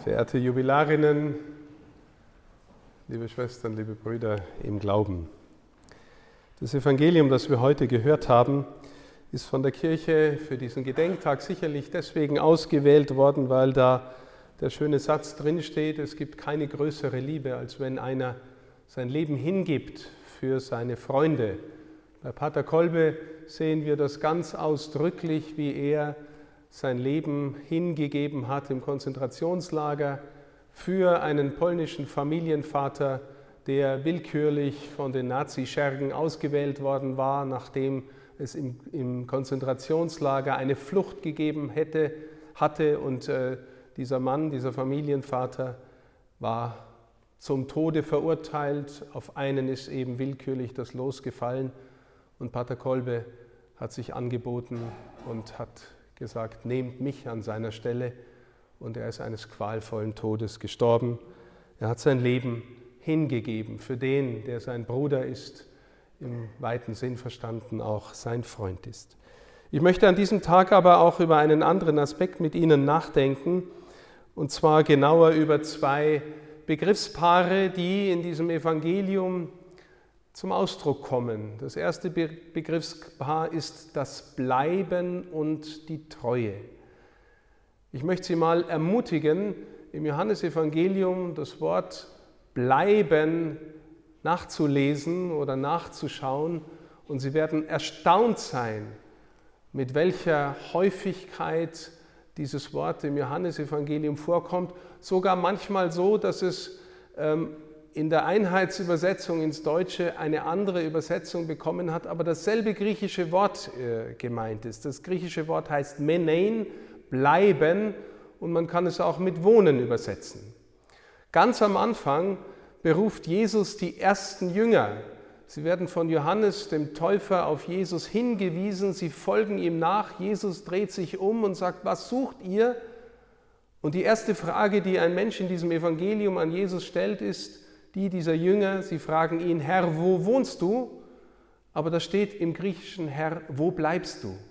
Verehrte Jubilarinnen, liebe Schwestern, liebe Brüder im Glauben. Das Evangelium, das wir heute gehört haben, ist von der Kirche für diesen Gedenktag sicherlich deswegen ausgewählt worden, weil da der schöne Satz drinsteht: Es gibt keine größere Liebe, als wenn einer sein Leben hingibt für seine Freunde. Bei Pater Kolbe sehen wir das ganz ausdrücklich, wie er sein Leben hingegeben hat im Konzentrationslager für einen polnischen Familienvater, der willkürlich von den Nazischergen ausgewählt worden war, nachdem es im Konzentrationslager eine Flucht gegeben hatte und dieser Mann, dieser Familienvater, war zum Tode verurteilt. Auf einen ist eben willkürlich das Los gefallen und Pater Kolbe hat sich angeboten und hat gesagt, nehmt mich an seiner Stelle, und er ist eines qualvollen Todes gestorben. Er hat sein Leben hingegeben für den, der sein Bruder ist, im weiten Sinn verstanden auch sein Freund ist. Ich möchte an diesem Tag aber auch über einen anderen Aspekt mit Ihnen nachdenken, und zwar genauer über zwei Begriffspaare, die in diesem Evangelium zum Ausdruck kommen. Das erste Begriffspaar ist das Bleiben und die Treue. Ich möchte Sie mal ermutigen, im Johannesevangelium das Wort Bleiben nachzulesen oder nachzuschauen, und Sie werden erstaunt sein, mit welcher Häufigkeit dieses Wort im Johannesevangelium vorkommt, sogar manchmal so, dass es in der Einheitsübersetzung ins Deutsche eine andere Übersetzung bekommen hat, aber dasselbe griechische Wort gemeint ist. Das griechische Wort heißt menein, bleiben, und man kann es auch mit wohnen übersetzen. Ganz am Anfang beruft Jesus die ersten Jünger. Sie werden von Johannes, dem Täufer, auf Jesus hingewiesen, sie folgen ihm nach. Jesus dreht sich um und sagt, was sucht ihr? Und die erste Frage, die ein Mensch in diesem Evangelium an Jesus stellt, ist die dieser Jünger. Sie fragen ihn, Herr, wo wohnst du? Aber da steht im Griechischen, Herr, wo bleibst du?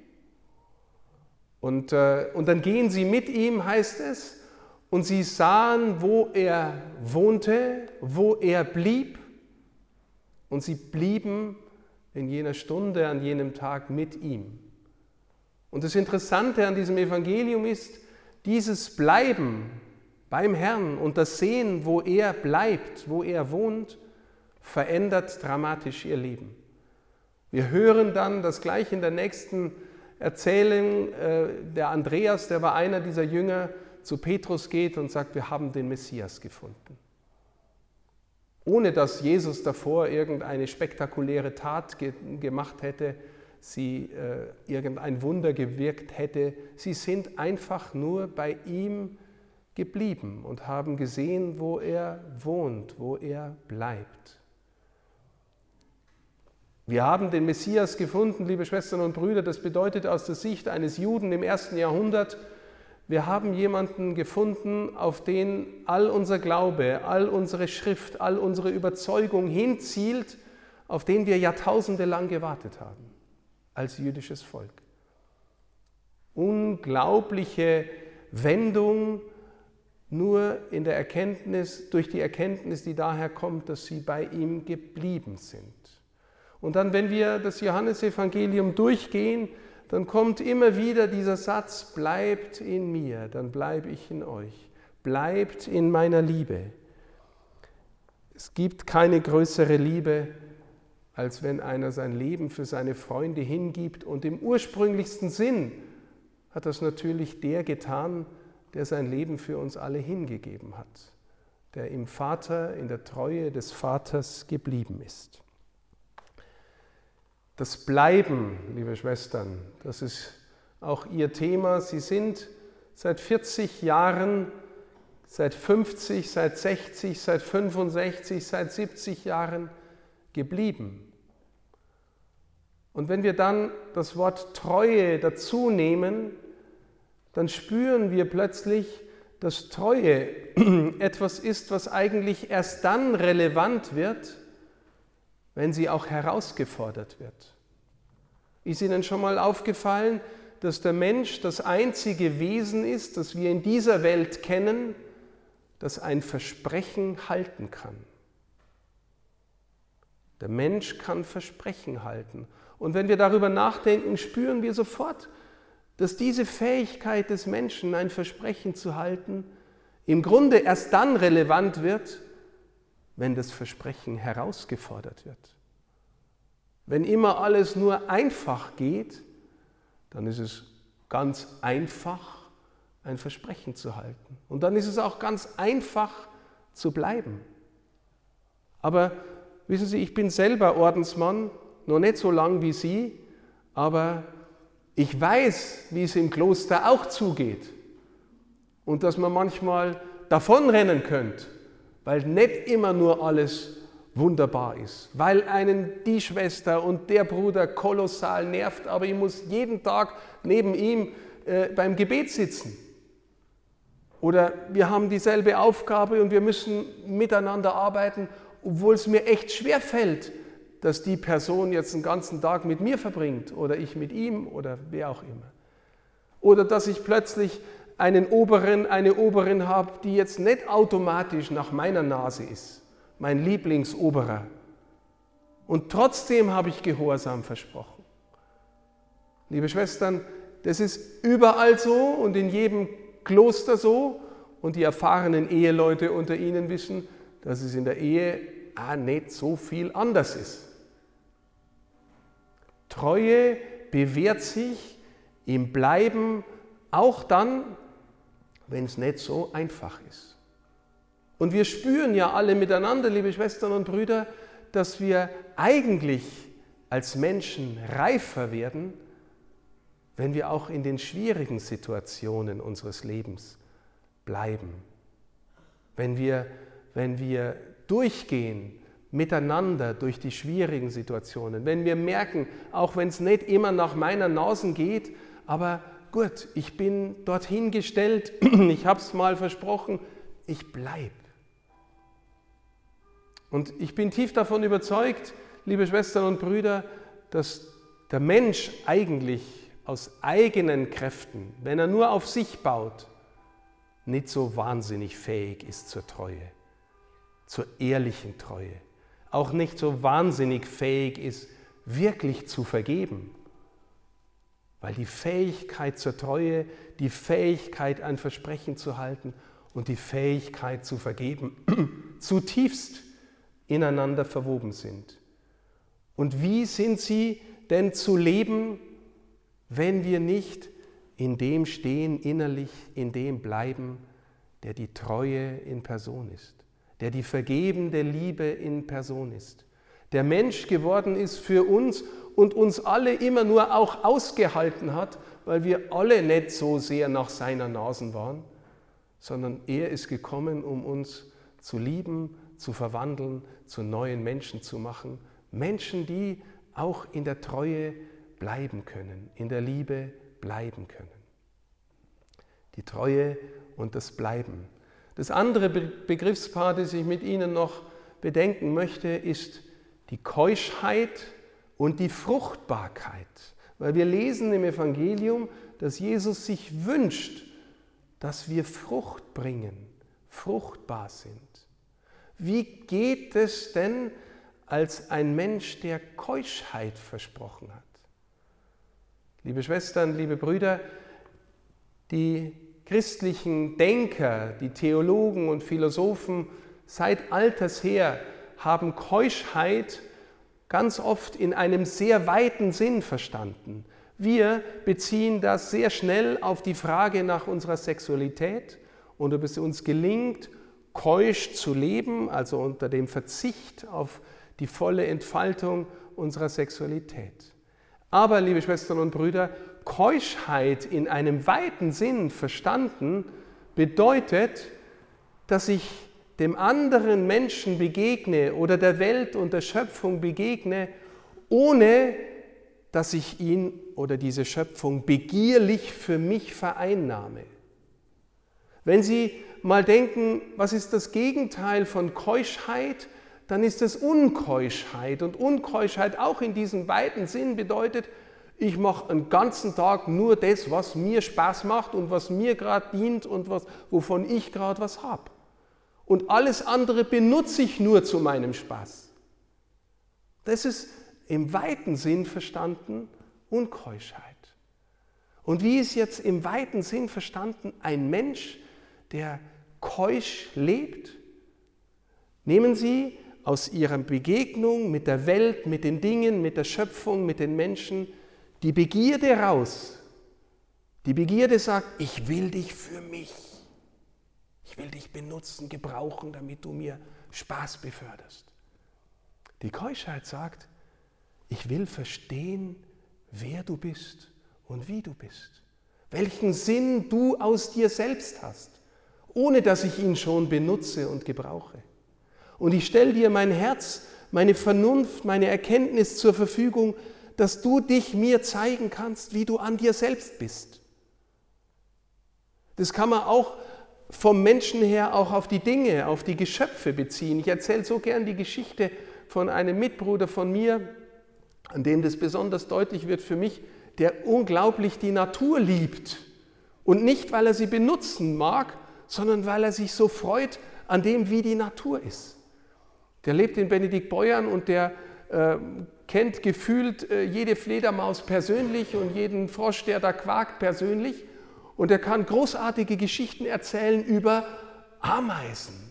Und dann gehen sie mit ihm, heißt es, und sie sahen, wo er wohnte, wo er blieb, und sie blieben in jener Stunde, an jenem Tag mit ihm. Und das Interessante an diesem Evangelium ist, dieses Bleiben beim Herrn und das Sehen, wo er bleibt, wo er wohnt, verändert dramatisch ihr Leben. Wir hören dann, dass gleich in der nächsten Erzählung der Andreas, der war einer dieser Jünger, zu Petrus geht und sagt, wir haben den Messias gefunden. Ohne dass Jesus davor irgendeine spektakuläre Tat gemacht hätte, sie irgendein Wunder gewirkt hätte. Sie sind einfach nur bei ihm geblieben und haben gesehen, wo er wohnt, wo er bleibt. Wir haben den Messias gefunden, liebe Schwestern und Brüder, das bedeutet aus der Sicht eines Juden im 1. Jahrhundert, wir haben jemanden gefunden, auf den all unser Glaube, all unsere Schrift, all unsere Überzeugung hinzielt, auf den wir Jahrtausende lang gewartet haben, als jüdisches Volk. Unglaubliche Wendung, nur in der Erkenntnis, durch die Erkenntnis, die daher kommt, dass sie bei ihm geblieben sind. Und dann, wenn wir das Johannesevangelium durchgehen, dann kommt immer wieder dieser Satz, bleibt in mir, dann bleibe ich in euch, bleibt in meiner Liebe. Es gibt keine größere Liebe, als wenn einer sein Leben für seine Freunde hingibt, und im ursprünglichsten Sinn hat das natürlich der getan, der sein Leben für uns alle hingegeben hat, der im Vater, in der Treue des Vaters geblieben ist. Das Bleiben, liebe Schwestern, das ist auch Ihr Thema. Sie sind seit 40 Jahren, seit 50, seit 60, seit 65, seit 70 Jahren geblieben. Und wenn wir dann das Wort Treue dazu nehmen, dann spüren wir plötzlich, dass Treue etwas ist, was eigentlich erst dann relevant wird, wenn sie auch herausgefordert wird. Ist Ihnen schon mal aufgefallen, dass der Mensch das einzige Wesen ist, das wir in dieser Welt kennen, das ein Versprechen halten kann. Der Mensch kann Versprechen halten. Und wenn wir darüber nachdenken, spüren wir sofort, dass diese Fähigkeit des Menschen, ein Versprechen zu halten, im Grunde erst dann relevant wird, wenn das Versprechen herausgefordert wird. Wenn immer alles nur einfach geht, dann ist es ganz einfach, ein Versprechen zu halten. Und dann ist es auch ganz einfach zu bleiben. Aber wissen Sie, ich bin selber Ordensmann, noch nicht so lang wie Sie, aber ich weiß, wie es im Kloster auch zugeht und dass man manchmal davonrennen könnte, weil nicht immer nur alles wunderbar ist, weil einen die Schwester und der Bruder kolossal nervt, aber ich muss jeden Tag neben ihm beim Gebet sitzen. Oder wir haben dieselbe Aufgabe und wir müssen miteinander arbeiten, obwohl es mir echt schwer fällt, dass die Person jetzt den ganzen Tag mit mir verbringt oder ich mit ihm oder wer auch immer. Oder dass ich plötzlich eine Oberin habe, die jetzt nicht automatisch nach meiner Nase ist, mein Lieblingsoberer. Und trotzdem habe ich Gehorsam versprochen. Liebe Schwestern, das ist überall so und in jedem Kloster so. Und die erfahrenen Eheleute unter Ihnen wissen, dass es in der Ehe auch nicht so viel anders ist. Treue bewährt sich im Bleiben auch dann, wenn es nicht so einfach ist. Und wir spüren ja alle miteinander, liebe Schwestern und Brüder, dass wir eigentlich als Menschen reifer werden, wenn wir auch in den schwierigen Situationen unseres Lebens bleiben. Wenn wir durchgehen miteinander durch die schwierigen Situationen, wenn wir merken, auch wenn es nicht immer nach meiner Nase geht, aber gut, ich bin dorthin gestellt, ich habe es mal versprochen, ich bleibe. Und ich bin tief davon überzeugt, liebe Schwestern und Brüder, dass der Mensch eigentlich aus eigenen Kräften, wenn er nur auf sich baut, nicht so wahnsinnig fähig ist zur Treue, zur ehrlichen Treue, auch nicht so wahnsinnig fähig ist, wirklich zu vergeben. Weil die Fähigkeit zur Treue, die Fähigkeit, ein Versprechen zu halten und die Fähigkeit zu vergeben, zutiefst ineinander verwoben sind. Und wie sind sie denn zu leben, wenn wir nicht in dem stehen, innerlich in dem bleiben, der die Treue in Person ist, der die vergebende Liebe in Person ist, der Mensch geworden ist für uns und uns alle immer nur auch ausgehalten hat, weil wir alle nicht so sehr nach seiner Nase waren, sondern er ist gekommen, um uns zu lieben, zu verwandeln, zu neuen Menschen zu machen. Menschen, die auch in der Treue bleiben können, in der Liebe bleiben können. Die Treue und das Bleiben. Das andere Begriffspaar, das ich mit Ihnen noch bedenken möchte, ist die Keuschheit und die Fruchtbarkeit. Weil wir lesen im Evangelium, dass Jesus sich wünscht, dass wir Frucht bringen, fruchtbar sind. Wie geht es denn als ein Mensch, der Keuschheit versprochen hat? Liebe Schwestern, liebe Brüder, die christlichen Denker, die Theologen und Philosophen seit alters her haben Keuschheit ganz oft in einem sehr weiten Sinn verstanden. Wir beziehen das sehr schnell auf die Frage nach unserer Sexualität und ob es uns gelingt, keusch zu leben, also unter dem Verzicht auf die volle Entfaltung unserer Sexualität. Aber, liebe Schwestern und Brüder, Keuschheit in einem weiten Sinn verstanden bedeutet, dass ich dem anderen Menschen begegne oder der Welt und der Schöpfung begegne, ohne dass ich ihn oder diese Schöpfung begierlich für mich vereinnahme. Wenn Sie mal denken, was ist das Gegenteil von Keuschheit, dann ist es Unkeuschheit. Und Unkeuschheit auch in diesem weiten Sinn bedeutet, Ich mache einen ganzen Tag nur das, was mir Spaß macht und was mir gerade dient und wovon ich gerade was habe. Und alles andere benutze ich nur zu meinem Spaß. Das ist im weiten Sinn verstanden Unkeuschheit. Und wie ist jetzt im weiten Sinn verstanden ein Mensch, der keusch lebt? Nehmen Sie aus Ihrer Begegnung mit der Welt, mit den Dingen, mit der Schöpfung, mit den Menschen die Begierde raus. Die Begierde sagt, ich will dich für mich. Ich will dich benutzen, gebrauchen, damit du mir Spaß beförderst. Die Keuschheit sagt, ich will verstehen, wer du bist und wie du bist. Welchen Sinn du aus dir selbst hast, ohne dass ich ihn schon benutze und gebrauche. Und ich stelle dir mein Herz, meine Vernunft, meine Erkenntnis zur Verfügung, dass du dich mir zeigen kannst, wie du an dir selbst bist. Das kann man auch vom Menschen her auch auf die Dinge, auf die Geschöpfe beziehen. Ich erzähle so gern die Geschichte von einem Mitbruder von mir, an dem das besonders deutlich wird für mich, der unglaublich die Natur liebt. Und nicht, weil er sie benutzen mag, sondern weil er sich so freut an dem, wie die Natur ist. Der lebt in Benediktbeuern und der kennt gefühlt jede Fledermaus persönlich und jeden Frosch, der da quakt, persönlich. Und er kann großartige Geschichten erzählen über Ameisen.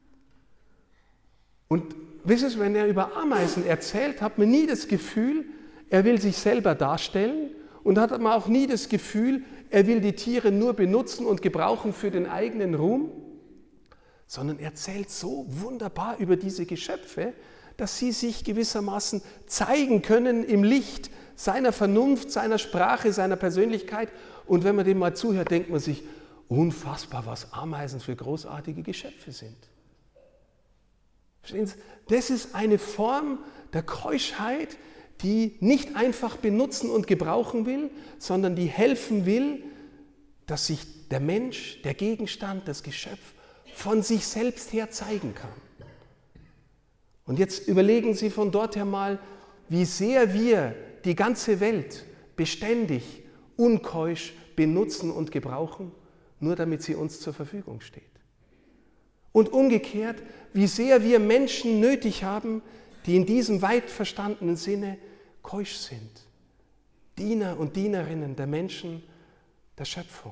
Und wisst ihr, wenn er über Ameisen erzählt, hat man nie das Gefühl, er will sich selber darstellen und hat man auch nie das Gefühl, er will die Tiere nur benutzen und gebrauchen für den eigenen Ruhm, sondern er erzählt so wunderbar über diese Geschöpfe, dass sie sich gewissermaßen zeigen können im Licht seiner Vernunft, seiner Sprache, seiner Persönlichkeit. Und wenn man dem mal zuhört, denkt man sich, unfassbar, was Ameisen für großartige Geschöpfe sind. Verstehen Sie? Das ist eine Form der Keuschheit, die nicht einfach benutzen und gebrauchen will, sondern die helfen will, dass sich der Mensch, der Gegenstand, das Geschöpf von sich selbst her zeigen kann. Und jetzt überlegen Sie von dort her mal, wie sehr wir die ganze Welt beständig, unkeusch benutzen und gebrauchen, nur damit sie uns zur Verfügung steht. Und umgekehrt, wie sehr wir Menschen nötig haben, die in diesem weit verstandenen Sinne keusch sind. Diener und Dienerinnen der Menschen, der Schöpfung.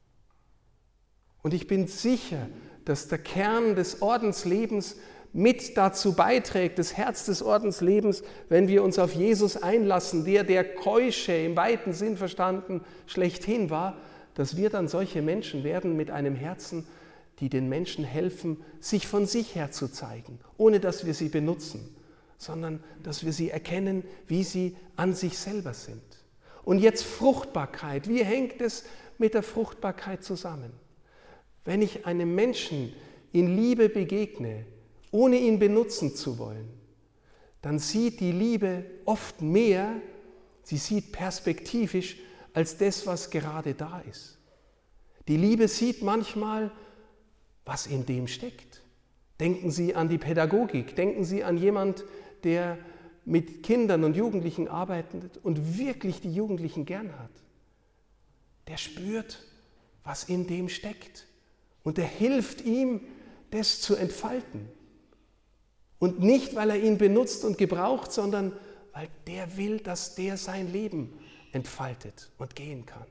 Und ich bin sicher, dass der Kern des Ordenslebens mit dazu beiträgt, das Herz des Ordenslebens, wenn wir uns auf Jesus einlassen, der Keusche im weiten Sinn verstanden schlechthin war, dass wir dann solche Menschen werden mit einem Herzen, die den Menschen helfen, sich von sich her zu zeigen, ohne dass wir sie benutzen, sondern dass wir sie erkennen, wie sie an sich selber sind. Und jetzt Fruchtbarkeit. Wie hängt es mit der Fruchtbarkeit zusammen? Wenn ich einem Menschen in Liebe begegne, ohne ihn benutzen zu wollen, dann sieht die Liebe oft mehr, sie sieht perspektivisch als das, was gerade da ist. Die Liebe sieht manchmal, was in dem steckt. Denken Sie an die Pädagogik, denken Sie an jemand, der mit Kindern und Jugendlichen arbeitet und wirklich die Jugendlichen gern hat. Der spürt, was in dem steckt und der hilft ihm, das zu entfalten. Und nicht, weil er ihn benutzt und gebraucht, sondern weil der will, dass der sein Leben entfaltet und gehen kann.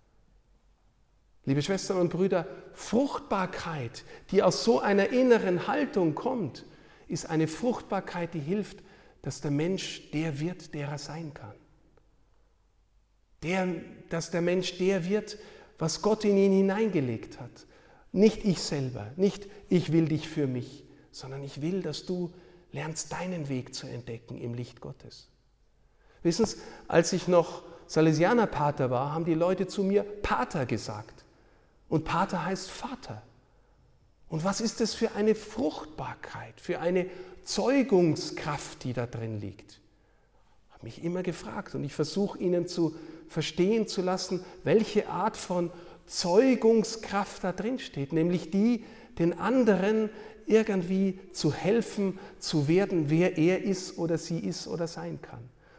Liebe Schwestern und Brüder, Fruchtbarkeit, die aus so einer inneren Haltung kommt, ist eine Fruchtbarkeit, die hilft, dass der Mensch der wird, der er sein kann. Dass der Mensch der wird, was Gott in ihn hineingelegt hat. Nicht ich selber, nicht ich will dich für mich, sondern ich will, dass du lernst, deinen Weg zu entdecken im Licht Gottes. Wissen Sie, als ich noch Salesianerpater war, haben die Leute zu mir Pater gesagt. Und Pater heißt Vater. Und was ist das für eine Fruchtbarkeit, für eine Zeugungskraft, die da drin liegt? Ich habe mich immer gefragt und ich versuche Ihnen zu verstehen zu lassen, welche Art von Zeugungskraft da drin steht, nämlich die, den anderen irgendwie zu helfen, zu werden, wer er ist oder sie ist oder sein kann.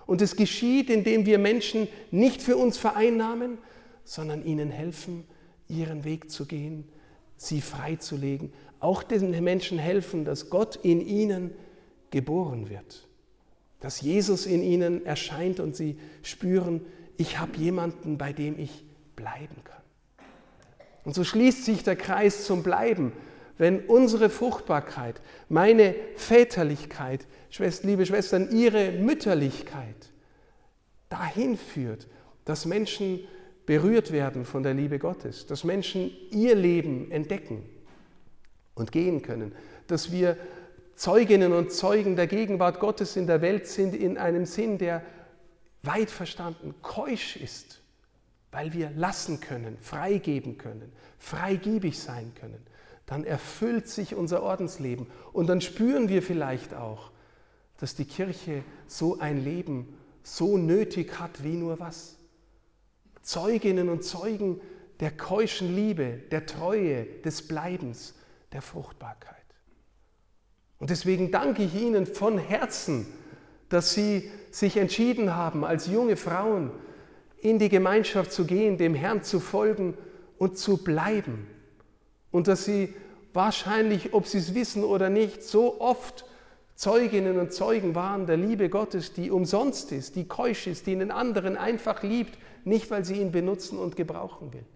Und es geschieht, indem wir Menschen nicht für uns vereinnahmen, sondern ihnen helfen, ihren Weg zu gehen, sie freizulegen. Auch den Menschen helfen, dass Gott in ihnen geboren wird. Dass Jesus in ihnen erscheint und sie spüren, ich habe jemanden, bei dem ich bleiben kann. Und so schließt sich der Kreis zum Bleiben. Wenn unsere Fruchtbarkeit, meine Väterlichkeit, liebe Schwestern, ihre Mütterlichkeit dahin führt, dass Menschen berührt werden von der Liebe Gottes, dass Menschen ihr Leben entdecken und gehen können, dass wir Zeuginnen und Zeugen der Gegenwart Gottes in der Welt sind, in einem Sinn, der weit verstanden keusch ist, weil wir lassen können, freigeben können, freigebig sein können, dann erfüllt sich unser Ordensleben und dann spüren wir vielleicht auch, dass die Kirche so ein Leben so nötig hat wie nur was. Zeuginnen und Zeugen der keuschen Liebe, der Treue, des Bleibens, der Fruchtbarkeit. Und deswegen danke ich Ihnen von Herzen, dass Sie sich entschieden haben, als junge Frauen in die Gemeinschaft zu gehen, dem Herrn zu folgen und zu bleiben. Und dass Sie wahrscheinlich, ob Sie es wissen oder nicht, so oft Zeuginnen und Zeugen waren der Liebe Gottes, die umsonst ist, die keusch ist, die einen anderen einfach liebt, nicht weil sie ihn benutzen und gebrauchen will.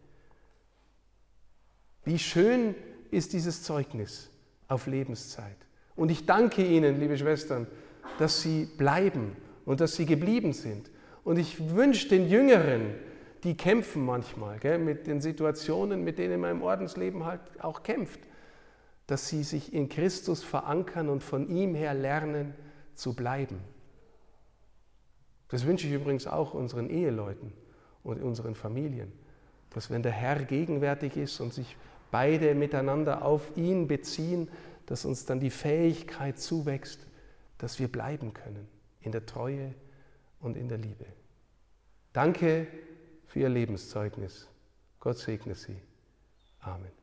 Wie schön ist dieses Zeugnis auf Lebenszeit. Und ich danke Ihnen, liebe Schwestern, dass Sie bleiben und dass Sie geblieben sind. Und ich wünsche den Jüngeren, die kämpfen manchmal, mit den Situationen, mit denen man im Ordensleben halt auch kämpft, dass sie sich in Christus verankern und von ihm her lernen zu bleiben. Das wünsche ich übrigens auch unseren Eheleuten und unseren Familien, dass wenn der Herr gegenwärtig ist und sich beide miteinander auf ihn beziehen, dass uns dann die Fähigkeit zuwächst, dass wir bleiben können in der Treue und in der Liebe. Danke für Ihr Lebenszeugnis. Gott segne Sie. Amen.